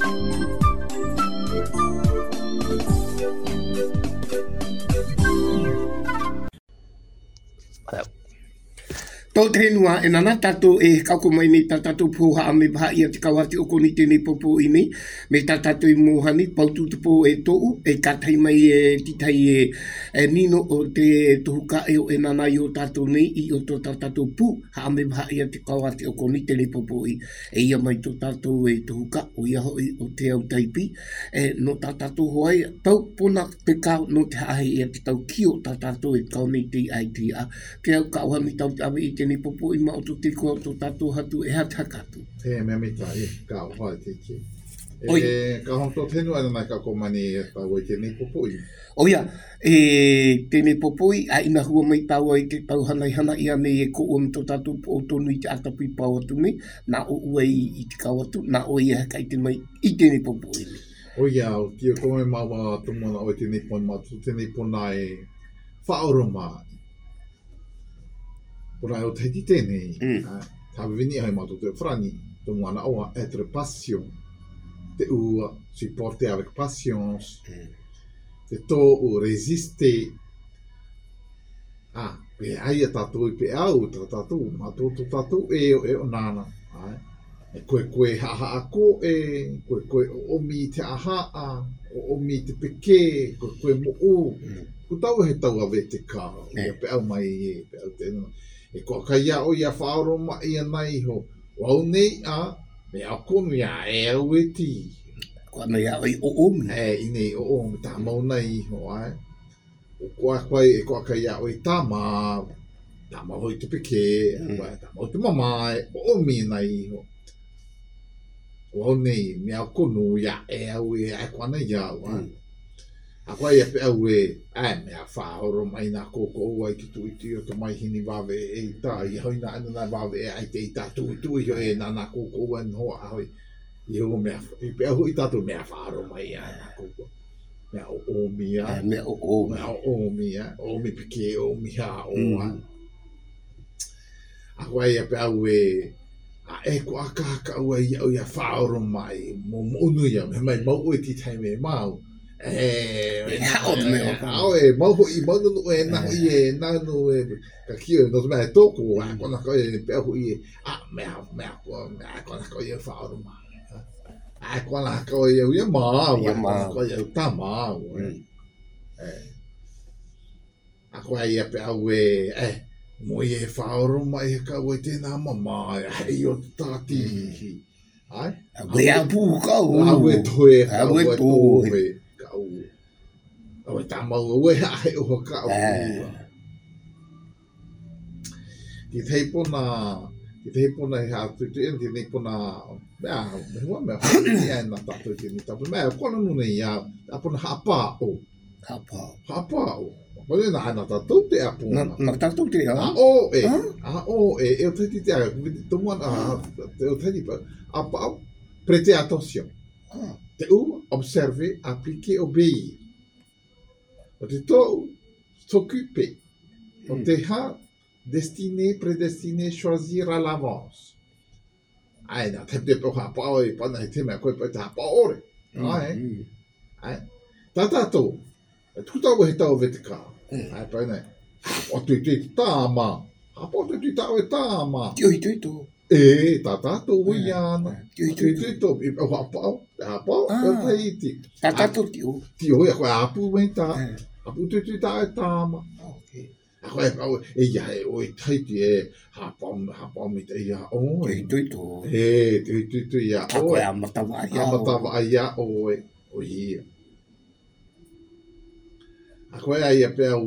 Tau te renua e nana tatou e kako mai me tatou puha a me baha ia te kawati o koni tēnei popo i me tatou i mohani pautu te po e tou e katai mai e titai e nino o te tuhuka e o e nana i o tatou nei i o tō tatou pu ha a me baha ia te kawati o koni tēnei popo i e ia mai tō tatou e tuhuka o ia hoi o te au taipi e no tatou hoai tau pona te kau no te hahe ia te tau kio tatou e kau nei te ai te a ke au kauhami tau te awe i tēnei popo i mao te kua tō tātou hatu e hatakatu. He mea mita i ka hoa te ki. Ka hon tō tenu ana nai ka komani e tau i tēnei popo i. Oia, tēnei popo i a ina hua mai tau ai te tau hanai hana i ane e ko om tō tātou o tonu i te atapu i pau atu nei, nā o ua i te kau atu, nā o i haka i te mai i tēnei popo i. Oia, o ki o kome maua tumona o tēnei pona matu, tēnei pona e whaoroma. Ora o te tēnei, tā vini ai mato te frani, tō mwana oa, être passion, te ua, supporter avec patience, te tō o résister, pe ai a tātou i pe au, tātou, mato tō tātou e o nana, e koe haha ako koe o omi te aha o omi te peke, koe mo o, ko tau he tau ave te kā, pe au mai pe au tēnei, e kua kai a o ia whaoroma ia nei ho. Wau nei a, me a konu ia e au e ti. Kua nei a i o omi. I nei o omi, tā mau nei ho ai. O kua kai e kua kai a o i tā mau hoi te peke, tā mau te mamae, o omi nei ho. Wau nei, me a konu ia e au e a kua nei au ai. A koe ia pe au me a whaoro mai nā koko ua i ki tuiti o to mai hini wawe e tā, i hoi nā ina nā wawe e ai te i tā tuitu i hoi e nā koko ua ni hoa a hoi. I ho mea, i pe au i tātou mea whaoro mai a nā koko. Mea o omi a. Mea o omi. Mea o omi a, omi pike omi ha o a. A koe ia pe au a ko a kaka ua i au ia whaoro mai, mo unu ia, me mai mau i ti taime mau. Hao e mauho i maununu e naho i e nanu e ka kio e noto mea e tōku a kona koe e peahu i e mea kona koe e whaoro mai a kona koe e uia maa kona koe e uta maa a koe e peahu e mo i e whaoro mai e ka ue tēnā mama e o tāti ai awe a pū kau awe toe awe toe awe tā mau awe hae o ka o ki tei pona i hā tutu e tēnei pona mea mea nā tātou tēnei tātou mea kona nuna i hā a pona hapa o Pone nā hana tātou te apona nā tātou te a o e o tēti te a tomuana o tēti a pao prêter attention te u observer, appliquer, obéir o te tōu s'occuper o te ha destiné, prédestiné, choisir à l'avance ai nā te po hapao e pana he te mea koe pa te hapao ore ai tā tātou tukutau he tau vete kā ai paina o tui te tāma hapo tui tau e tāma tui tō tā tātou ui ana tui tō i hapao e tai iti tā tātou tio tio e koe apu mei tā apu tui tau e tāma a koe e ia e oi taiti e hapao me te ia o tui tō tui ia a koe amatawa ia o ia a koe ai a pēr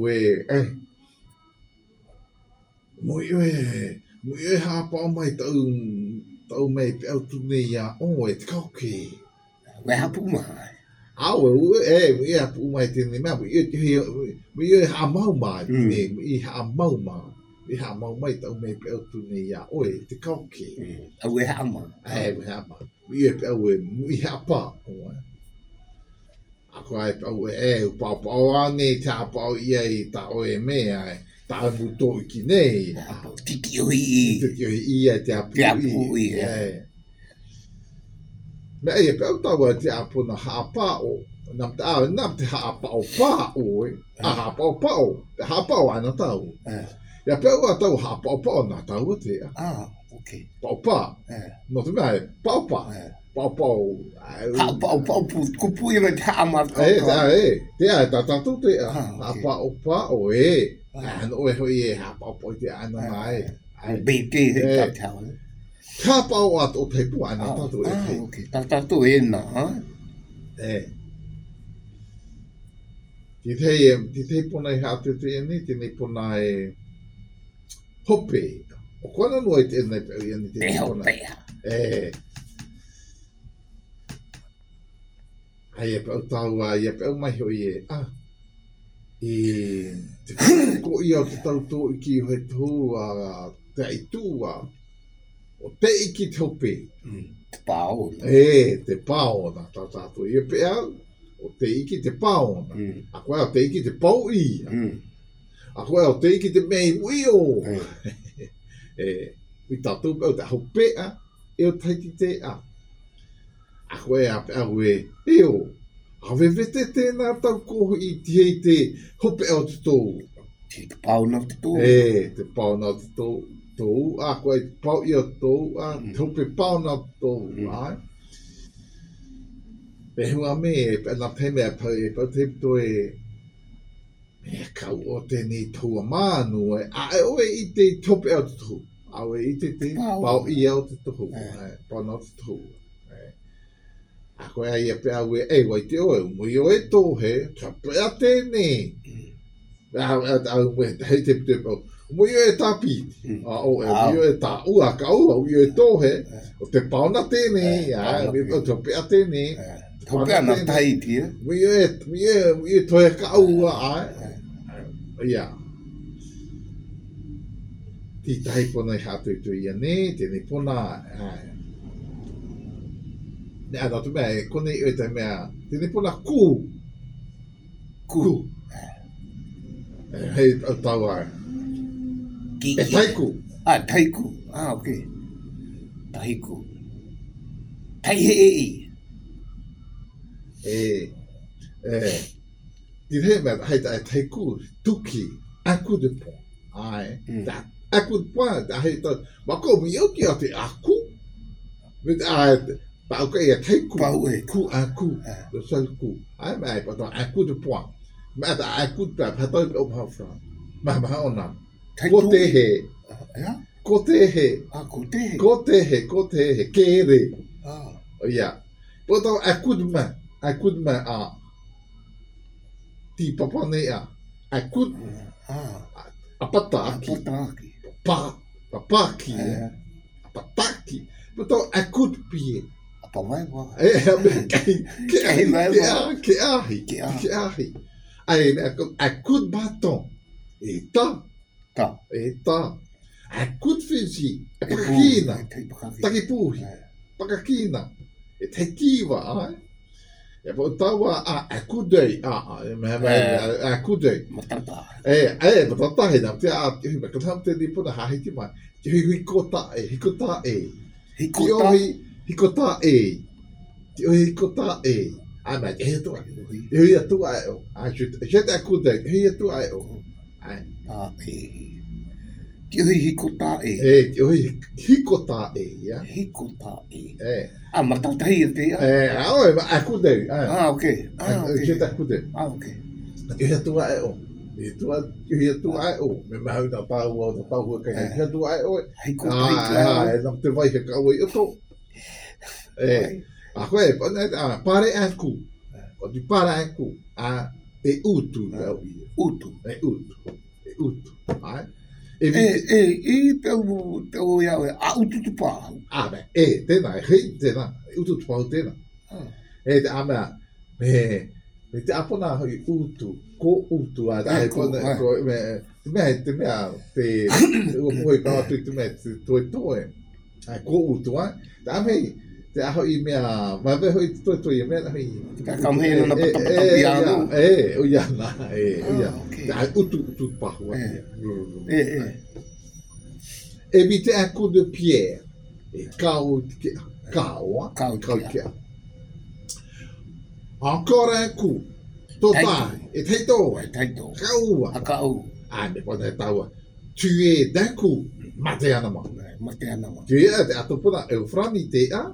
mui e hapao mai tau mai pēr tūne ia o e te kauke we hapu mai mui e hapu mai tēne mea mui e hamau mai mui e hamau mai tau mai pēr tūne ia o e te kauke we hamau mui e pēr mui hapa a koe pau e pau ane te apau ia i ta o e mea ta muto i ki nei tiki o i ia te apu i Me e pe au tawa te apuna haapao. Nam te haapao pao e. A haapao pao. Te haapao ana tau. Ia pe au tau haapao pao na tau te. Okay. Pao pa. No te mea pao pa. Pao pao. Pao kupu ia te haamata. Te a tatu te a. Haapao pao e. No e hoi e haapao pao te ana mai. Bete he tatau. Ka pao at o te pu ana tatu e te. Okay. Tatu e na. Ti te pona i hatu te ni, ti nei pona e hope. O kona no e te nei pe i ni te pona. Ai e pe au tau a, i e pe au mai hoi e. Te ko i au te tau tō i ki hoi tō a te aitu a. O te iki te hope. Te pao. Te pao na tātātou. I e pe au. O te iki te pao na. A koe o te iki te pau i. A koe o te iki te mei uio. I tātou pe au te hopea. E o taiti te a. A koe a pe au e. Eo. A vevete tēnā tau koho i tihei te hopea o te tō. Te pao na te tō. Te pao na te tō. A koe te pau i o tō. Te hope pao na tō. Pe hua me e na peme a pau e pau te pito e me kau o te ni tua mānu e a e oe i te tope au te tuhu. A oe i te pau i au te tuhu. Pau na te tuhu. A koe a ia pe au e wai te oe umui o e tō he ka prea tēnei. Au me hei te pito e pau. Umui o e tā piti. Umui o e tā ua ka ua. Umui o e tō he. O te pau na tēnei. O te prea tēnei. Hope ana tai tia. Mie toe ka ua ai. Ia. Ti tahi pona i hatu i tu ia ne, tēnei pona. Ne ana tu mea, kone i oe mea, tēnei pona ku. Ku. Hei tau ai. E taiku. Taiku. Okay. Taiku. Tai he Ti he mea, hei taiku, tuki, aku de pō. Ai. Aku de pō, hei tau, mako mi au ki au te aku. Pau ka ia taiku. Pau e. Ku aku. Sal ku. Ai mea, pato aku de pō. Mea ta aku de pō, patau i au hawha. Maha ona. Ko te he. Ko te he. Ko te he. Ko te he. Kere. Ia. Poto aku de mea. Aku de mea a. Ti papa nei a. Aku. A pataki. Papaki. A pataki. Poto aku de pie. A pawai wa. Ke ahi. Ai, aku de baton. E ta. Aku de fiji. E pakakina. Takipuhi. Pakakina. E te kiwa, ai. E po tawa aku dei, aku dei. Matata. Matata he na, te a, te hui maka tam te ni puna hahiti mai. Te hui hikota e. Hikota e. Ai mai, te hui atua. Te hui atua e o. Ai, te aku dei, te hui atua e o. Ai. Te hui hikota e. Te hui hikota e, ia. Hikota e. Matatahi e te ia. Aoi, aku dei. Okay. Te aku dei. Okay. Te hui atua e o. Te hui atua e o. Me mahau na pāua o na pāua kai. Te hui atua e o. Hikota e. Nam te vai he kaua i oto. A koe, pare aku. O ti para aku. E utu. Utu. Ai. Tau iau e a utu tu pāhu. Tēnā, tēnā. Utu tu pāhu tēnā. Te amea, me te apona hoi utu. Ko utu a tae pona. Te mea, te uapuhoi kāwatu te mea, te toe. Ko utu a. Te amei, te aho i mea, mawe hoi te toi mea hoi. Ka kamhena na patapata piano. Uiana. Te utu pahu. E mi te aku de pierre. E kau kaua. Encore un coup. Total. Et taito. Taito. Kaua. Akau. Ah, mais pas taua. Tu es d'un coup. Mateanama. Mateanama. Tu es à ton point eufrani te a.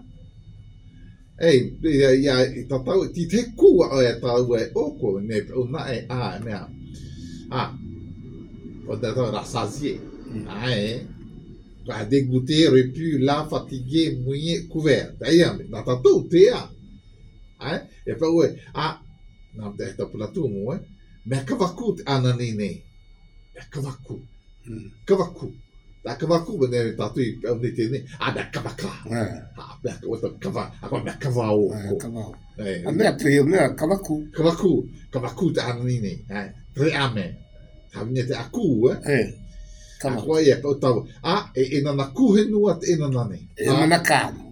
Ei, ia tatau ti te ku e tau e oko ne ona e a mea. Ah. On a rassasié. Ah, bah, dégoûté, repu, là, fatigué, mouillé, couvert. D'ailleurs, dans ta tout, t'es là. Hein? Et puis, ouais, ah, non, t'as pour la tout, moi, mais kavaku, ananine. Kavaku. Kavaku. La kavaku, ben, t'as tout, on était né. Ah, ben, kavaka. Ah, ben, kava, ah, ben, kavao. Kavao. Ah, mais, kavaku. Kavaku. Kavaku, ananine. Hein? Très amen. Ça venait de aku, hein? Kama. Ako ia pa tau. Ah, e na kuhe nua te ena nane. E mana kamu.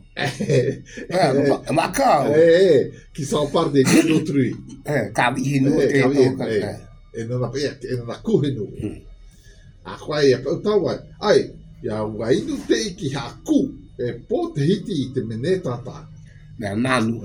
Ma kau. Qui s'empare des biens d'autrui. Kamu i nua te toka. E na pa ia, e na kuhe nua. Ako ia pa tau ai. Ia wainu te iki haku. E po te hiti i te mene tata. Nanu.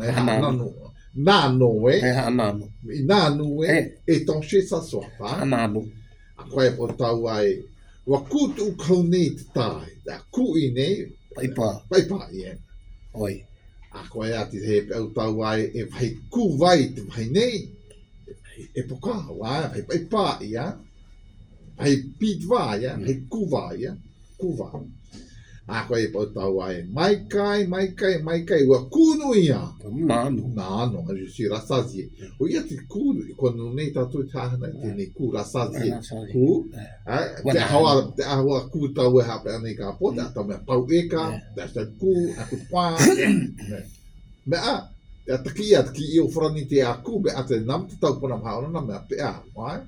Nano, Nanu. Nanu, étancher sa soif. Nanu. Ako ia pa tau ai. Wakut u kaunei te tai, da ku i nei, paipa i e. Oi. A koe ati he pe au tau ai, e vai ku vai te vai nei, e poka wai, vai paipa i a, vai pit vai a, vai ku vai a, ku vai. A koe e pe au tau ai, mai kai, wa kunu i a. Nano, je suis rassasié. O ia te ku, kono nei tatu tahana, te nei ku rassasié. Ku, te ahawa ku tau e hape anei ka po, te atau mea pau eka, te asta ku, aku paa. Me a, te ataki i o frani te a ku, me a te nam te tau puna maha ona, mea pe a, mai?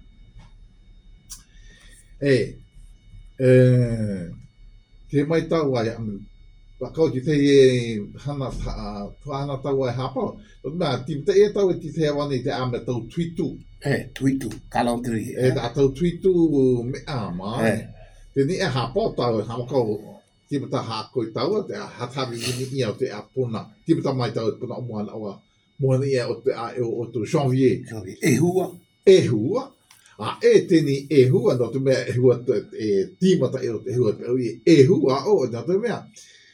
Te mai tau ai, kau ki te hana tau ai hapa, mea, ti te e tau e ti te awane te a me tau tuitu. Tuitu, kalautiri. E a tau tuitu mea, mai? Te ni e hapa tau e hama kau, ti mata hako i tau, te hatawi ni ia o te a puna. Ti mata mai tau e puna o moana awa, moana ia o te a o tu janvier. E hua. E hua. A e teni e hua, no te mea e hua e tīmata e o te hua e hua o, no te mea.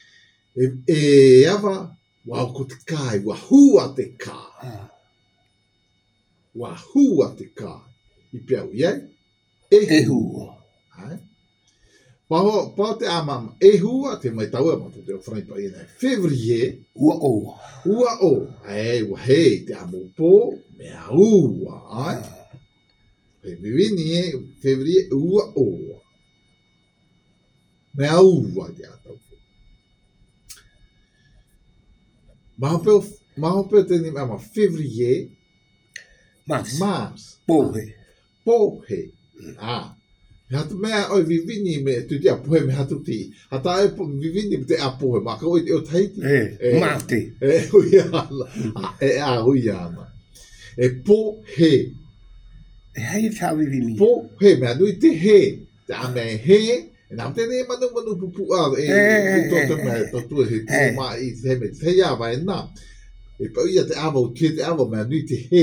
E awa, wau ko te kai, wa hua te kai. Wa hua te kai. I piau iei, e hua. Pao te amama, e hua, te mai tau e mata te o whanai pa ina. Février. Ua o. Ua o. Ua hei, te amo po, mea ua, ai. Vivini février ua o. Mea ua te atau. Mahope te ni ama février. Mars. Pohe. Ah. Me hatu mea oi vivini me tu te apohe me hatu ti. Hata e vivini me te apohe. Maka oi te o taiti. Mate. Hui ana. A hui ana. E pohe. E hei tā vivini. Pohe. Mea nui te he. Te ame he. E nām tēnei manu pupu a. E tō mea tō he te maa i te he me te hei awa e nā. E pau ia te awa o tia te awa mea nui te he.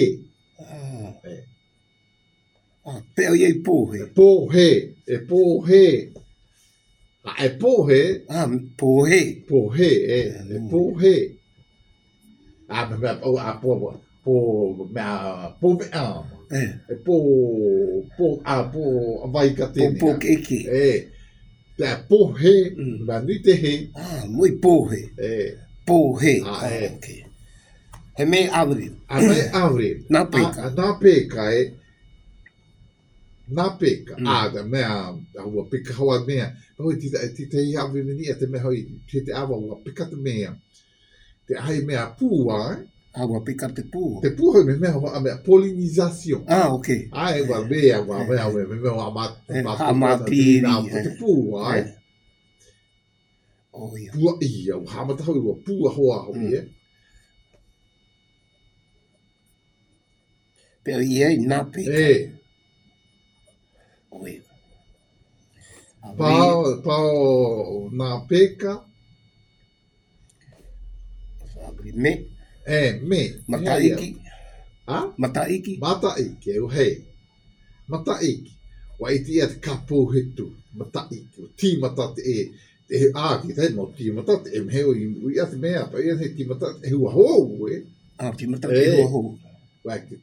Peo iei pohe. Pohe. E pohe. E pohe. Pohe. Pohe. E pohe. Me mea pau a po. Po mea. Po mea. E po vai ka tēnei. Po keke. Te pohe. Mea nui te he. Mui pohe. Pohe. He me avril. Me avril. Nā peka. Nā peka e. Nā peka. Te mea. Ua peka hawa mea. Hoi ti te i avril ni te mea hoi. Te awa ua peka te mea. Te hai mea pua. Ua peka te pua. Te pua hoi me mea hoa mea pollinisation. Ok. Ai ua mea me mea hoa matiri. Te pua. Pua ia. Ua hamata hoi ua pua hoa hoi e. Pero iei nā peka. Oi. Pao nā peka. Me. Me. Mataiki. A? Mataiki. Mataiki, o hei. Mataiki. Wa iti at kapo hitu. Mataiki. O ti matate e. Te ki tai mo ti matate e mheo i ati mea. Pa ia ti matate e hua hou e. Ti matate e hua hou. Wa ki.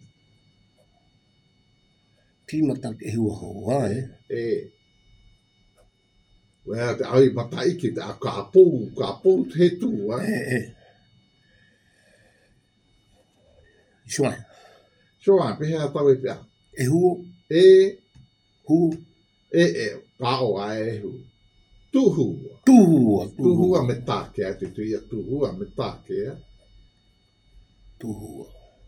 Ti matate e hua hou, e. Wa te ai mataiki te a kapo hitu, Shoa. Shoa, pehea tau e pia. E huo. Hu. Pa o a e hu. Tuhua. Tuhua me take a te tuia. Tuhua me take a. Tuhua.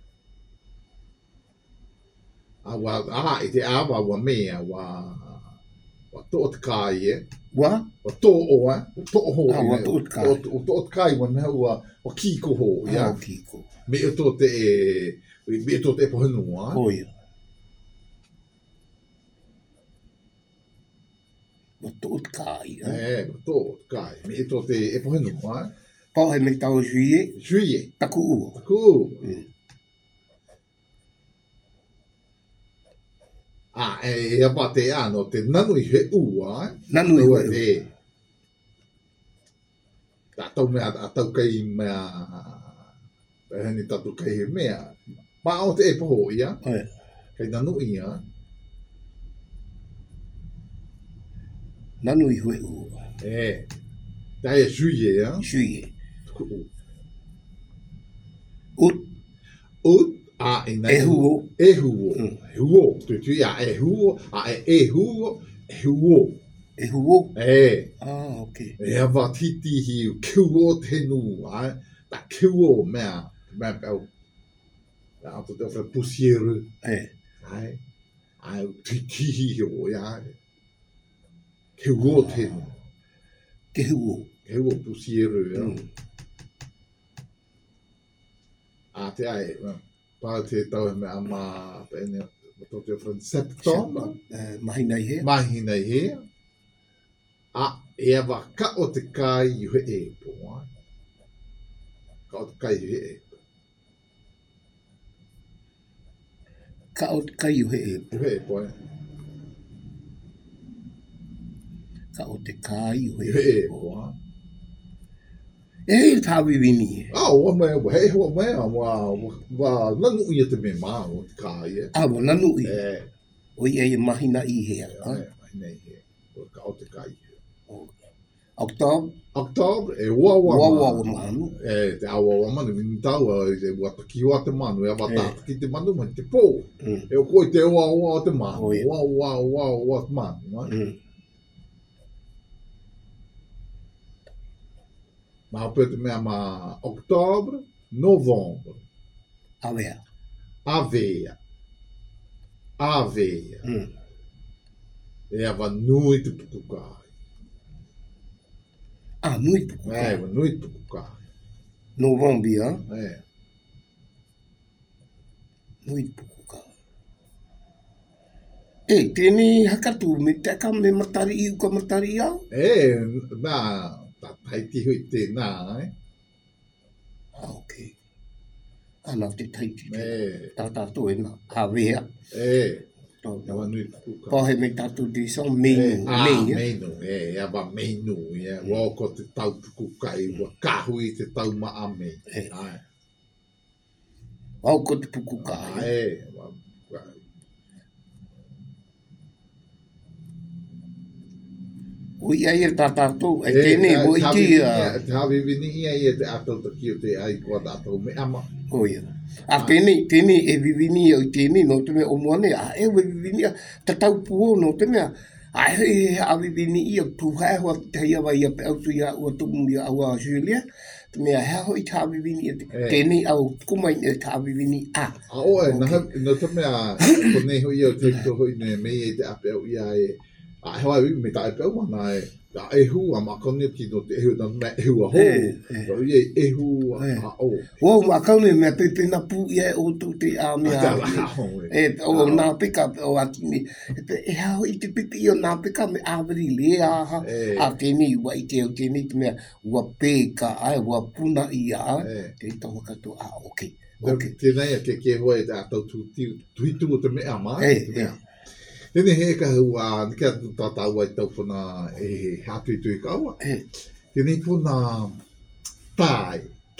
I te awa wa mea wa to'o te kai e. Wa to'o a. To'o ho. Wa to'o te kai. O to'o te kai wa mea wa kiko ho. Kiko. Me o to te e. Me o to te pohenua. Oia. Wa to'o te kai. Wa to'o te kai. Me o to te e pohenua. Pau he me tau juie. Juie. Taku ua. Taku ua. E apa te ano, te nanu I he ua. Nanu I he ua. Tātou mea, tātou kei mea, heni tātou kei he mea. Pā o te e poho ia. Kei nanu ia. Nanu I he ua. Tai e juie, ia. Juie. Ut. E huo. E huo. E huo. Tui a e huo. E huo. E huo. E huo? Ok. E awa titi hi kiuo tenu. Ta kiuo mea. Mea pēu. Ato te awha pusieru. Ai titi hi o ia. Kiuo tenu. Kiuo. Kiuo pusieru. Te ai. Pā te tau me ama pēne. Mato te awha September. Mahina I he. Mahina I he. E awa ka o te kai I he e po. Ka o te kai I he e po. Ka o te kai I he e po. I he e po. Ka o te kai I he e po. E hei tāwi wini. Wa mea, hei hoa mea, wa nanu ia te me maa o te kai e. Wa nanu I. O I e mahina I hea. Mahina I hea. O ka o te kai I. October, e wawa manu. Te awawa manu, mini taua, te wataki o te manu, e awatataki te manu, ma te pō. E o koi te wawa o te manu, wawa te manu. Ma hapea te mea ma October, November. Avea. E awa nui te pukukai. Nui pukukai. Nui pukukai. Novembia. Nui pukukai. Tēnei hakatu me te ka me matari I uka matari au? Nā, taiti hui tēnā, Ok. Ana te taiti. Tā tātou e nā. Hawea. Awa nui pukukai. Pahe me tātou te song meinu. Meinu, awa meinu. Wako te tau pukukai, wa kahui te tau maame. Wako te pukukai. O ia e tā tātou, e tēnei mo I kia. Te hawi vini ia e te atou ta ki o te ai kua tātou me ama. Oia. Tēnei e vivini o tēnei no te mea o moane, e vivini ta tau puo no te mea. A vivini ia puhai hoa te hia wai ia pe autu ia ua tumu ia aua Australia. Te mea hea hoi tā vivini ia tēnei au kumai e tā vivini a. Oe, no te mea konei hoi au te hoi ne mei e te ape au ia e A he wai me tae peo mana da hu a makoni ki do te hu na me hu a ho. Ro ye hu a o. O makoni me pepe na pu ia o tu te a me a. O na pika o atini. E hao I te pipi o na pika me awari le aha. A te mi wa I te o te mi te mea ua peka ai ua puna I a. Te tonga kato a oke. Tēnei a ke hoa e tātou tuitu o te mea mai. Tēnei he ka hua, nika tātou ai tau puna e hātui tui kaua. Tēnei puna tai.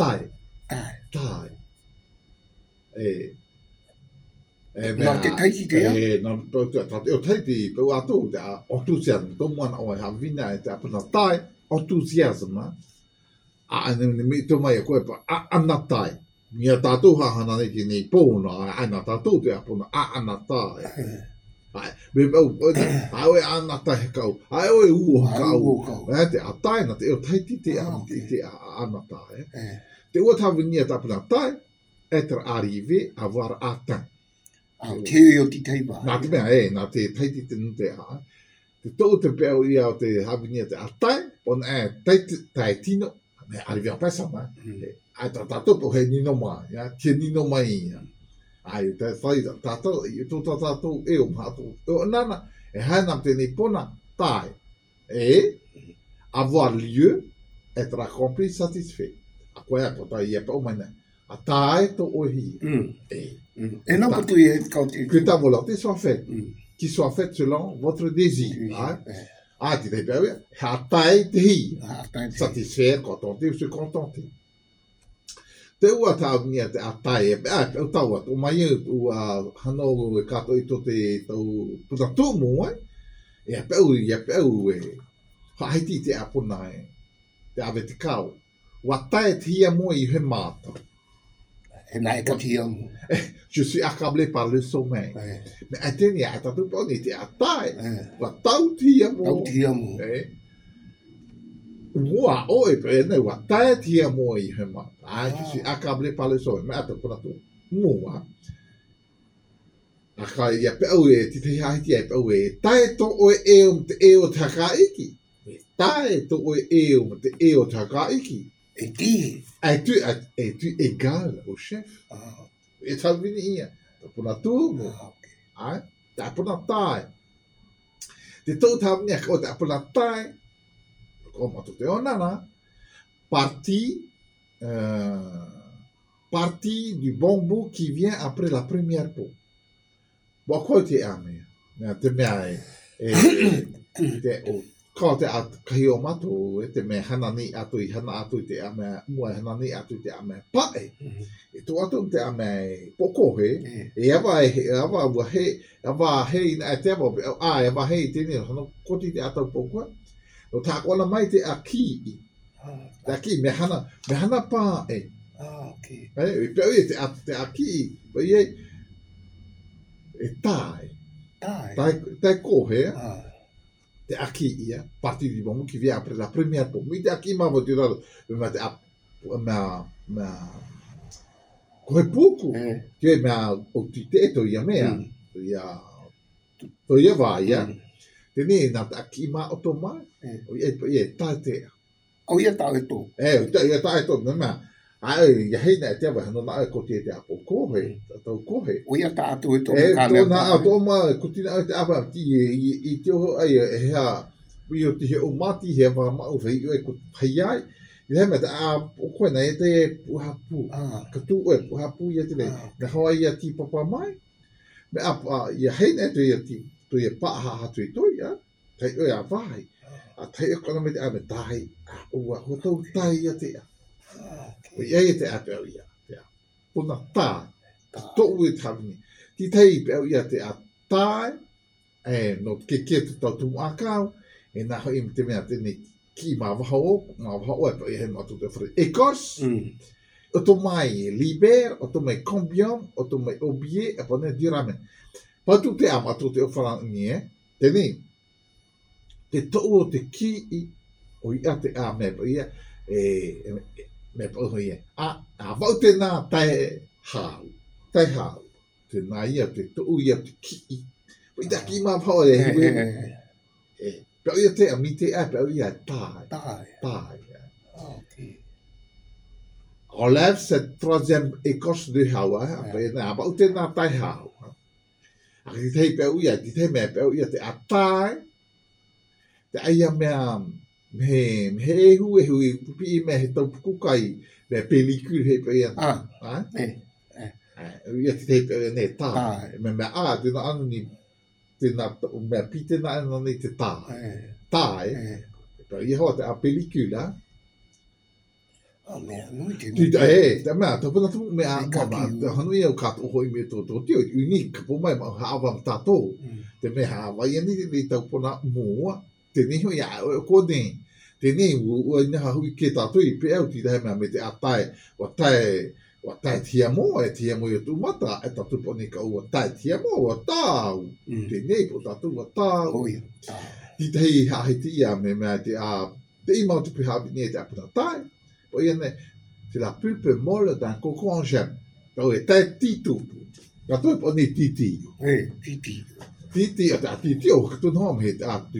Nā te taiti te a? Nā o taiti, pau atou, te enthusiasm, tō moana o e hawina e te puna tai, enthusiasm. A me tō mai a koe pa, ana tai. Mia tātou hahana nei ki nei pōna, ana tātou te apona, ana tai. Me au, aoe ana tai he kau, aoe ua kau. Te atai na te o taiti te ana tai. Te ua tawinia tāpuna tai, etra arrive a voir atang. Te o ti teipa. Nā te mea nā te taiti te nute a. Te tō te pēo ia o te hawinia te atai, pona tai tino, me arrive a pesa mai. Ai tātou po he nino mai, tia nino mai ia. Ai te whai tātou, I tō tātou e o mātou. O nana, e hainam tēnei pona tai. Avoir lieu, être accompli, satisfait. A koe a kota ia pa o mai nei. A tai tō ohi. E nā patu I he kau te... Que ta volonté soit faite. Qui soit faite selon votre désir. Ah, tu t'es perdu. A tai te hi. Satisfaire, contenter ou se contenter. Te ua tau nia te atai o tau atu, o mai u hanau e kato I to te tau puta tūmu ia peu haiti te apuna te ave te kau. Ua tae te hia mo I he māta. E nā e ka tia mo. Je suis accablé par le sommeil. Me a tēni a tatu poni te atai. Ua tau te hia mo. Tau tia mo. Mua o e pēne ua tae tia mo I he mata. Je suis accablé par le sommeil. Me ata puna tō. Mua. Aka ia peu e tite haiti e peu e tae tō oe e o te haka iki. Tae tō oe e te e o te haka iki. E ti. Es-tu égal au chef? E tau vini ia. Ta puna tō mo. Ta puna tae. Te tō tau vini a ta puna tae. Como tu te onana, partie du bon bout qui vient après la première peau. Bon, quoi te ame? Te mea te o kā te kahi o mato, te mea hanani atu I hana atu te ame, mua hanani atu te ame pae. E tō atu te ame pokohe, e awa hei na te awa, awa hei tēne, hana koti te atau pokohe. O tā kona mai te aki. Te aki, me hana pā e. E pēo e te aki, e tae. Tae kohe, te aki ia, parti di bomu ki via après la première peau. Mi te aki ma vo te raro, me kohe puku, ke me o ti te to ia mea, to ia va ia. Tēnei nā te aki ma o tō mai, o ia tae tea. O ia tae tō. Ia tae tō, nā mea, ia hei nā e te awa, hana nā e kote te apo kohe, tau kohe. O ia tae tō e tō. Tō nā a tō mai, kote nā e te awa, I te oho ai, e hea, i o te he o mati, hea wā mau whai, i o e kote pai ai, I hea mea te a, o koe nā e te puhapu, ka tū o e puhapu ia te rei, nā hoa ia ti papa mai, mea ia hei nā e te ia ti, to ia paha hatu I toi, tai oi a vai. A tai e kona me te ame tai, ua hotou tai ia te a. O ia ia te a pēo ia. Puna tā, tōu e tawini. Ti tei pēo ia te a tai, no ke te tau tumu a kau, e nā hoi me te mea tēne ki mā waha o e pēo ia he matu te whare. Écorce, o tō mai libère, o tō mai combien, o tō mai oublié, e pone diramen. Patu te ama tu te o whanangi tēnei, te tōu o te ki o ia te a me pa ia, me pa o ia. A wau te nā tai hau, te nā ia te tōu ia te ki. O i taki mā pao e hiwe. Pau ia te ami te a pau ia tae. Tae. Tae. Ok. Olaf se troisième Écosse de Hawa, après na ba ute na tai hau. A ki te pau ia, ki te me pau ia te a tae. Te aia mea me hu pupi me he tau pukukai me pelikul he pau ia. Ia te pau ia ne tae. Me a te na anu ni te na me pite na anu ni te tae. Tae. Pau ia hoa te a pelikula. Mea, nui te Tita te mea, ta puna tu mea mama, te hanu ia o kato hoi me tō tio, unique, po mai ma haawa tato, te mea hawa ia ni te tau puna mua, te niho ia o kone, te ni ua inaha hui ke tato i pe au tita he mea me te atai, wa tai tia mo, e tia mo i tu mata, e tatu poni ka ua tai tia mo, wa tau, te nei po tatu wa tau, tita hei hahiti ia me mea te a, te imau te pihabi ni te apuna tai, c'est la pulpe molle d'un coco en gemme. Donc, c'est tito. Quand on est titi. Oui, titi. Titi, titi, tu nom est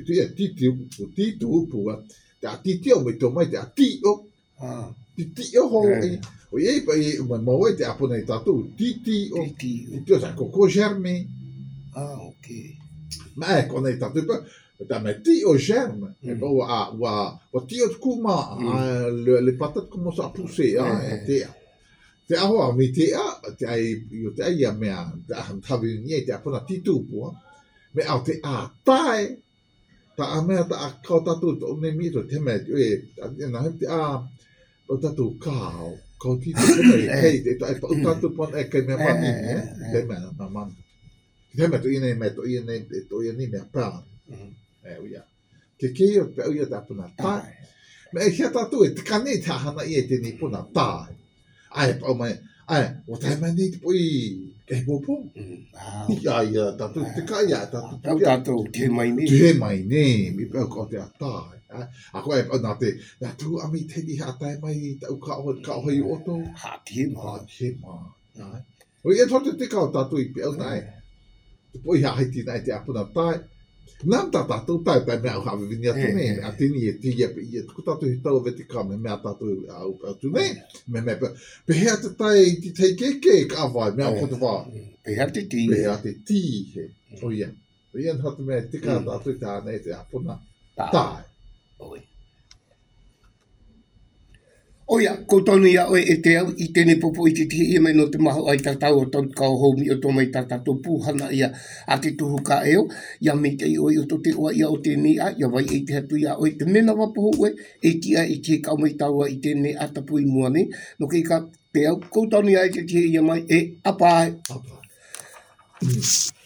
tito pour titi, mais tu m'as dit titi, oui, moi, tu as appris tatou. Titi, c'est un coco germé. Ah, ok. Mais qu'on est tatou. Mais ti au germe, ti au kuma, les patates commencent à pousser, te aho mi te a, te ai mea, te aham tawi nie, te apuna titupu, me au te a tae, ta a mea ta a kau tatu, o ne mito, te mea, te a, o tatu kao, kau titupu, hei, te o tatu pon e ke mea mani, te mea, na mani. Te mea, to ine mea pāne. Ke kei o pe au ia tapuna tae. Me e kia tatu e tika nei te hana i e te ni puna tae. Ai, pau mai, o tae mai nei te pui ke popo. Ia, tatu, tika ia, tatu. Tau tatu, te mai nei. Te mai nei, mi pe au ko te a tae. Ako e pau nā te, nā tu ami te ni ha tae mai, tau ka hoi oto. Ha te ma. Ha te ma. O ia tote tika o tatu i pe au nai. Te pui ha haiti nai te apuna tae. Nām tā tātou tai mea au hawe vini atu nei, a tini e tia pe ia, tuku tātou he tau vete ka me mea tātou au atu nei, me mea pe hea te tai ti tei keke ka awai, mea au kote wā. Pe hea te ti. Pe hea te ti he, o ia. O ia hatu mea tika tātou tā nei te apuna tai. Oi. Oia, ko tonu ia oe e te au i tēne popo i te tihi mai no te maho ai tatau o tonu kau houmi o tō mai tatato pūhana ia a te tuhu ka eo. Ia me te i oe o tō te oa ia o tēne a, ia vai e te hatu ia oe te mena wapoho oe, e tia e te kau mai taua i tēne atapu i mua ne. No kei ka te au, ko tonu ia e te tihi ia mai e apai. Apai.